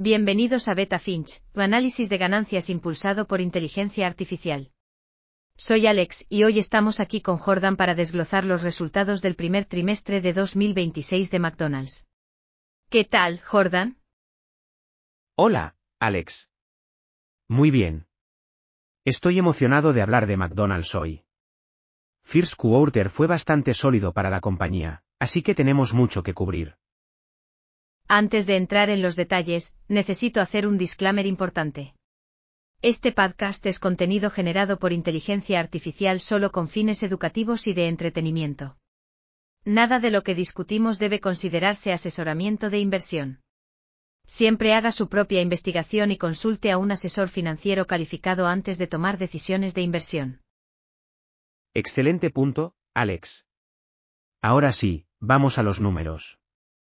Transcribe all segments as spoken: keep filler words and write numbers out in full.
Bienvenidos a Beta Finch, tu análisis de ganancias impulsado por inteligencia artificial. Soy Alex y hoy estamos aquí con Jordan para desglosar los resultados del primer trimestre de dos mil veintiséis de McDonald's. ¿Qué tal, Jordan? Hola, Alex. Muy bien. Estoy emocionado de hablar de McDonald's hoy. First Quarter fue bastante sólido para la compañía, así que tenemos mucho que cubrir. Antes de entrar en los detalles, necesito hacer un disclaimer importante. Este podcast es contenido generado por inteligencia artificial solo con fines educativos y de entretenimiento. Nada de lo que discutimos debe considerarse asesoramiento de inversión. Siempre haga su propia investigación y consulte a un asesor financiero calificado antes de tomar decisiones de inversión. Excelente punto, Alex. Ahora sí, vamos a los números.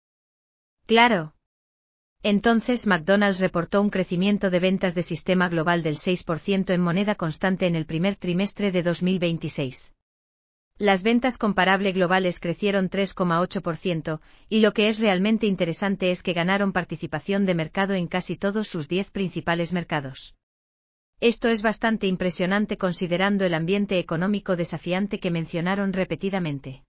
Claro. Entonces McDonald's reportó un crecimiento de ventas de sistema global del seis por ciento en moneda constante en el primer trimestre de dos mil veintiséis. Las ventas comparable globales crecieron tres coma ocho por ciento, y lo que es realmente interesante es que ganaron participación de mercado en casi todos sus diez principales mercados. Esto es bastante impresionante considerando el ambiente económico desafiante que mencionaron repetidamente.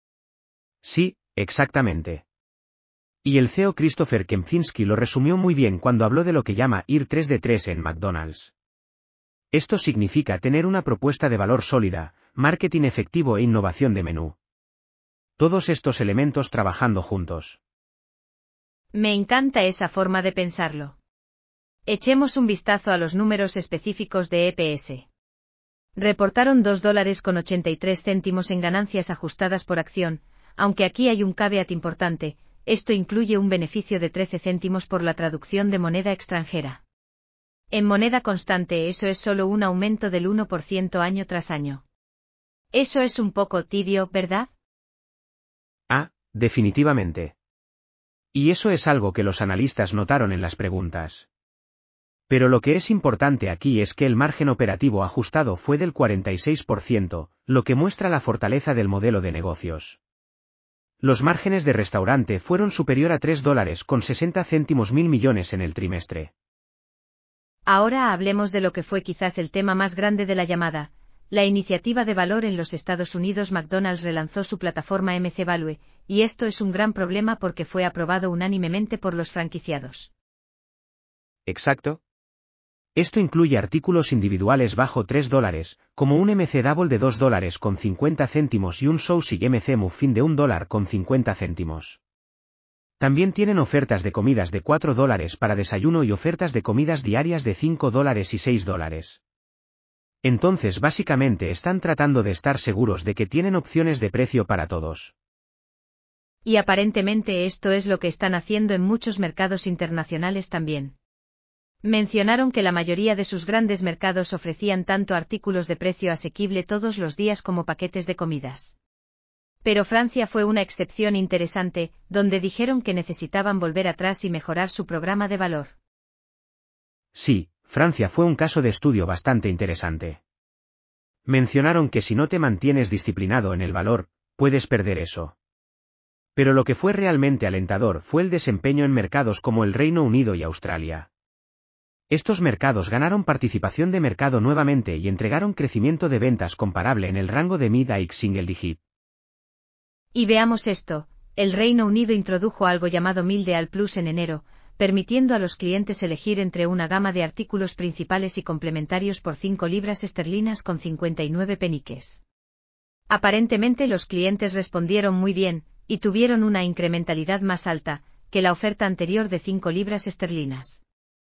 Sí, exactamente. Y el C E O Christopher Kempczynski lo resumió muy bien cuando habló de lo que llama ir tres de tres en McDonald's. Esto significa tener una propuesta de valor sólida, marketing efectivo e innovación de menú. Todos estos elementos trabajando juntos. Me encanta esa forma de pensarlo. Echemos un vistazo a los números específicos de E P S. Reportaron dos dólares con ochenta y tres céntimos en ganancias ajustadas por acción, aunque aquí hay un caveat importante. Esto incluye un beneficio de trece céntimos por la traducción de moneda extranjera. En moneda constante eso es solo un aumento del uno por ciento año tras año. Eso es un poco tibio, ¿verdad? Ah, definitivamente. Y eso es algo que los analistas notaron en las preguntas. Pero lo que es importante aquí es que el margen operativo ajustado fue del cuarenta y seis por ciento, lo que muestra la fortaleza del modelo de negocios. Los márgenes de restaurante fueron superior a tres dólares con sesenta céntimos mil millones en el trimestre. Ahora hablemos de lo que fue quizás el tema más grande de la llamada, la iniciativa de valor en los Estados Unidos. McDonald's relanzó su plataforma M C Value, y esto es un gran problema porque fue aprobado unánimemente por los franquiciados. Exacto. Esto incluye artículos individuales bajo tres dólares, como un M C Double de dos dólares con cincuenta céntimos y un Sousig M C Muffin de un dólar con cincuenta céntimos. También tienen ofertas de comidas de cuatro dólares para desayuno y ofertas de comidas diarias de cinco dólares y seis dólares. Entonces básicamente están tratando de estar seguros de que tienen opciones de precio para todos. Y aparentemente esto es lo que están haciendo en muchos mercados internacionales también. Mencionaron que la mayoría de sus grandes mercados ofrecían tanto artículos de precio asequible todos los días como paquetes de comidas. Pero Francia fue una excepción interesante, donde dijeron que necesitaban volver atrás y mejorar su programa de valor. Sí, Francia fue un caso de estudio bastante interesante. Mencionaron que si no te mantienes disciplinado en el valor, puedes perder eso. Pero lo que fue realmente alentador fue el desempeño en mercados como el Reino Unido y Australia. Estos mercados ganaron participación de mercado nuevamente y entregaron crecimiento de ventas comparable en el rango de mid a single digit. Y veamos esto, el Reino Unido introdujo algo llamado Meal Deal Plus en enero, permitiendo a los clientes elegir entre una gama de artículos principales y complementarios por cinco libras esterlinas con cincuenta y nueve peniques. Aparentemente los clientes respondieron muy bien, y tuvieron una incrementalidad más alta que la oferta anterior de cinco libras esterlinas.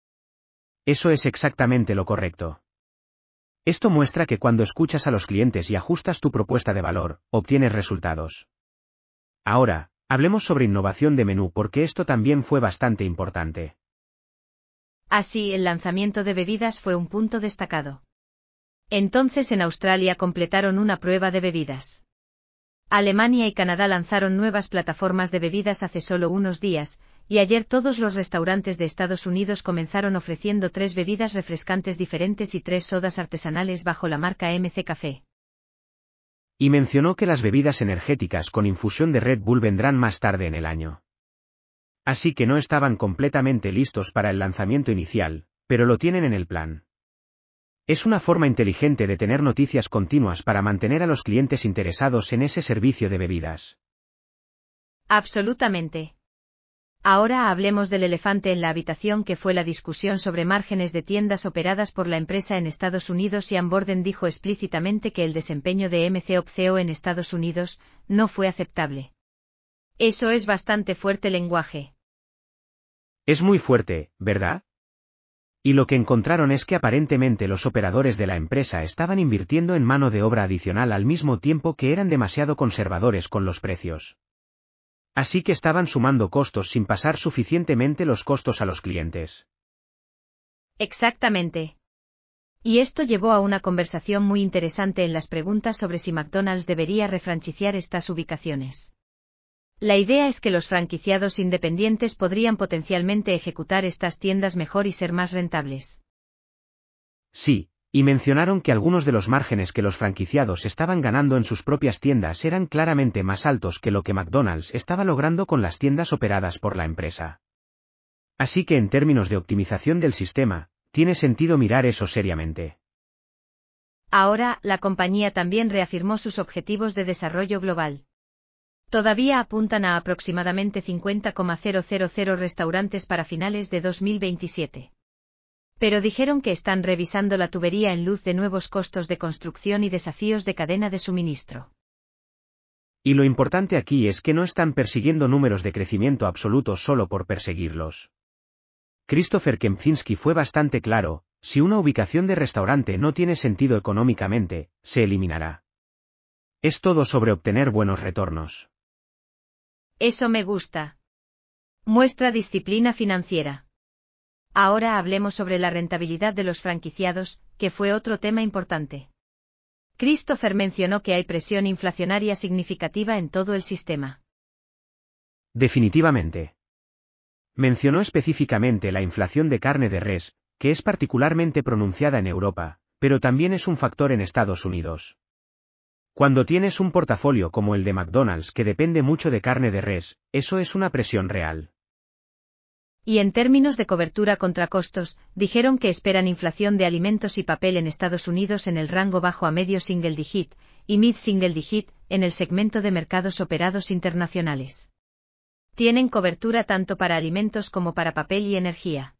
Eso es exactamente lo correcto. Esto muestra que cuando escuchas a los clientes y ajustas tu propuesta de valor, obtienes resultados. Ahora, hablemos sobre innovación de menú porque esto también fue bastante importante. Así, el lanzamiento de bebidas fue un punto destacado. Entonces en Australia completaron una prueba de bebidas. Alemania y Canadá lanzaron nuevas plataformas de bebidas hace solo unos días, y ayer todos los restaurantes de Estados Unidos comenzaron ofreciendo tres bebidas refrescantes diferentes y tres sodas artesanales bajo la marca M C Café. Y mencionó que las bebidas energéticas con infusión de Red Bull vendrán más tarde en el año. Así que no estaban completamente listos para el lanzamiento inicial, pero lo tienen en el plan. Es una forma inteligente de tener noticias continuas para mantener a los clientes interesados en ese servicio de bebidas. Absolutamente. Ahora hablemos del elefante en la habitación, que fue la discusión sobre márgenes de tiendas operadas por la empresa en Estados Unidos. Ian Borden dijo explícitamente que el desempeño de M C O P C O en Estados Unidos no fue aceptable. Eso es bastante fuerte lenguaje. Es muy fuerte, ¿verdad? Y lo que encontraron es que aparentemente los operadores de la empresa estaban invirtiendo en mano de obra adicional al mismo tiempo que eran demasiado conservadores con los precios. Así que estaban sumando costos sin pasar suficientemente los costos a los clientes. Exactamente. Y esto llevó a una conversación muy interesante en las preguntas sobre si McDonald's debería refranquiciar estas ubicaciones. La idea es que los franquiciados independientes podrían potencialmente ejecutar estas tiendas mejor y ser más rentables. Sí. Y mencionaron que algunos de los márgenes que los franquiciados estaban ganando en sus propias tiendas eran claramente más altos que lo que McDonald's estaba logrando con las tiendas operadas por la empresa. Así que en términos de optimización del sistema, tiene sentido mirar eso seriamente. Ahora, la compañía también reafirmó sus objetivos de desarrollo global. Todavía apuntan a aproximadamente cincuenta mil restaurantes para finales de dos mil veintisiete. Pero dijeron que están revisando la tubería en luz de nuevos costos de construcción y desafíos de cadena de suministro. Y lo importante aquí es que no están persiguiendo números de crecimiento absolutos solo por perseguirlos. Christopher Kempczynski fue bastante claro: si una ubicación de restaurante no tiene sentido económicamente, se eliminará. Es todo sobre obtener buenos retornos. Eso me gusta. Muestra disciplina financiera. Ahora hablemos sobre la rentabilidad de los franquiciados, que fue otro tema importante. Christopher mencionó que hay presión inflacionaria significativa en todo el sistema. Definitivamente. Mencionó específicamente la inflación de carne de res, que es particularmente pronunciada en Europa, pero también es un factor en Estados Unidos. Cuando tienes un portafolio como el de McDonald's que depende mucho de carne de res, eso es una presión real. Y en términos de cobertura contra costos, dijeron que esperan inflación de alimentos y papel en Estados Unidos en el rango bajo a medio single digit, y mid single digit, en el segmento de mercados operados internacionales. Tienen cobertura tanto para alimentos como para papel y energía.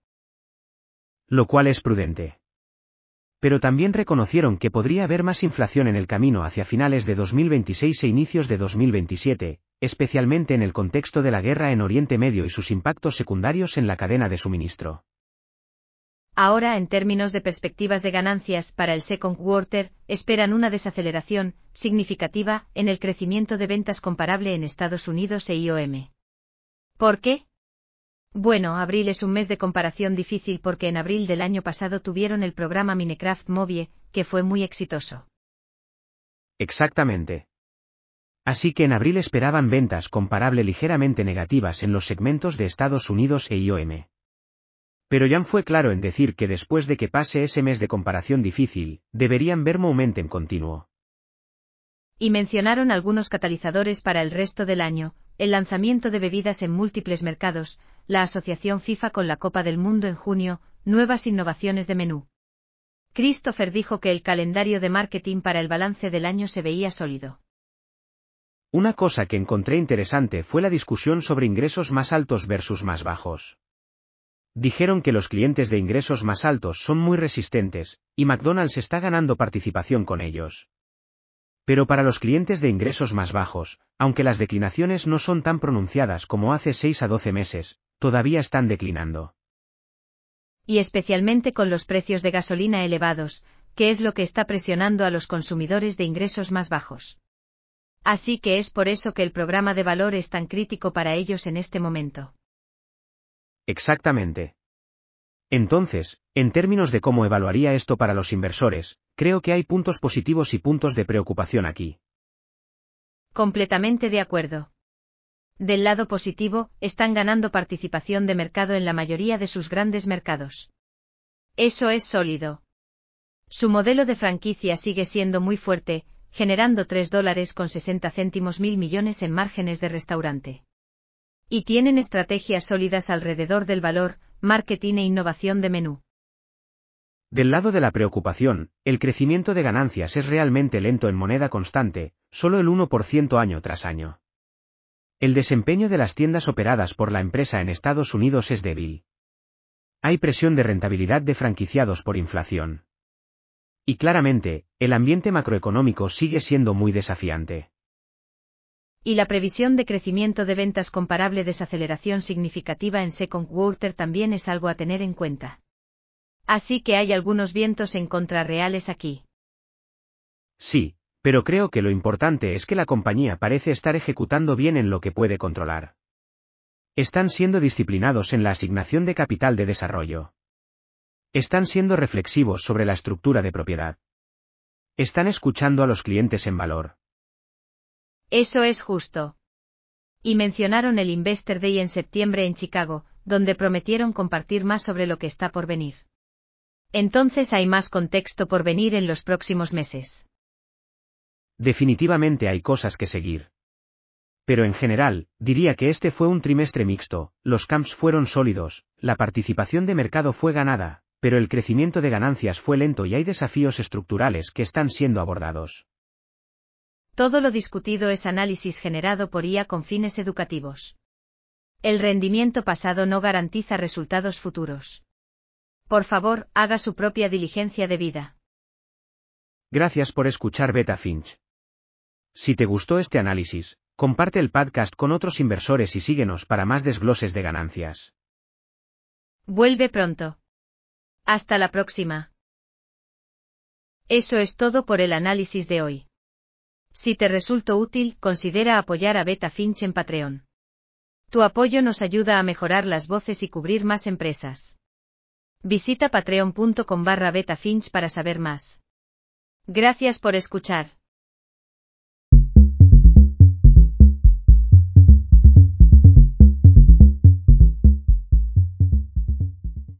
Lo cual es prudente. Pero también reconocieron que podría haber más inflación en el camino hacia finales de dos mil veintiséis e inicios de dos mil veintisiete, especialmente en el contexto de la guerra en Oriente Medio y sus impactos secundarios en la cadena de suministro. Ahora, en términos de perspectivas de ganancias para el second quarter, esperan una desaceleración significativa en el crecimiento de ventas comparable en Estados Unidos e I O M. ¿Por qué? Bueno, abril es un mes de comparación difícil porque en abril del año pasado tuvieron el programa Minecraft Mobile, que fue muy exitoso. Exactamente. Así que en abril esperaban ventas comparable ligeramente negativas en los segmentos de Estados Unidos e I O M. Pero Jan fue claro en decir que después de que pase ese mes de comparación difícil, deberían ver momentum continuo. Y mencionaron algunos catalizadores para el resto del año: el lanzamiento de bebidas en múltiples mercados, la asociación FIFA con la Copa del Mundo en junio, nuevas innovaciones de menú. Christopher dijo que el calendario de marketing para el balance del año se veía sólido. Una cosa que encontré interesante fue la discusión sobre ingresos más altos versus más bajos. Dijeron que los clientes de ingresos más altos son muy resistentes, y McDonald's está ganando participación con ellos. Pero para los clientes de ingresos más bajos, aunque las declinaciones no son tan pronunciadas como hace seis a doce meses, todavía están declinando. Y especialmente con los precios de gasolina elevados, que es lo que está presionando a los consumidores de ingresos más bajos. Así que es por eso que el programa de valor es tan crítico para ellos en este momento. Exactamente. Entonces, en términos de cómo evaluaría esto para los inversores, creo que hay puntos positivos y puntos de preocupación aquí. Completamente de acuerdo. Del lado positivo, están ganando participación de mercado en la mayoría de sus grandes mercados. Eso es sólido. Su modelo de franquicia sigue siendo muy fuerte, generando tres dólares con sesenta céntimos mil millones en márgenes de restaurante. Y tienen estrategias sólidas alrededor del valor, marketing e innovación de menú. Del lado de la preocupación, el crecimiento de ganancias es realmente lento en moneda constante, solo el uno por ciento año tras año. El desempeño de las tiendas operadas por la empresa en Estados Unidos es débil. Hay presión de rentabilidad de franquiciados por inflación. Y claramente, el ambiente macroeconómico sigue siendo muy desafiante. Y la previsión de crecimiento de ventas comparable desaceleración significativa en second quarter también es algo a tener en cuenta. Así que hay algunos vientos en contra reales aquí. Sí, pero creo que lo importante es que la compañía parece estar ejecutando bien en lo que puede controlar. Están siendo disciplinados en la asignación de capital de desarrollo. Están siendo reflexivos sobre la estructura de propiedad. Están escuchando a los clientes en valor. Eso es justo. Y mencionaron el Investor Day en septiembre en Chicago, donde prometieron compartir más sobre lo que está por venir. Entonces hay más contexto por venir en los próximos meses. Definitivamente hay cosas que seguir. Pero en general, diría que este fue un trimestre mixto, los camps fueron sólidos, la participación de mercado fue ganada, pero el crecimiento de ganancias fue lento y hay desafíos estructurales que están siendo abordados. Todo lo discutido es análisis generado por I A con fines educativos. El rendimiento pasado no garantiza resultados futuros. Por favor, haga su propia diligencia debida. Gracias por escuchar Beta Finch. Si te gustó este análisis, comparte el podcast con otros inversores y síguenos para más desgloses de ganancias. Vuelve pronto. Hasta la próxima. Eso es todo por el análisis de hoy. Si te resultó útil, considera apoyar a Beta Finch en Patreon. Tu apoyo nos ayuda a mejorar las voces y cubrir más empresas. Visita patreon punto com barra beta finch para saber más. Gracias por escuchar.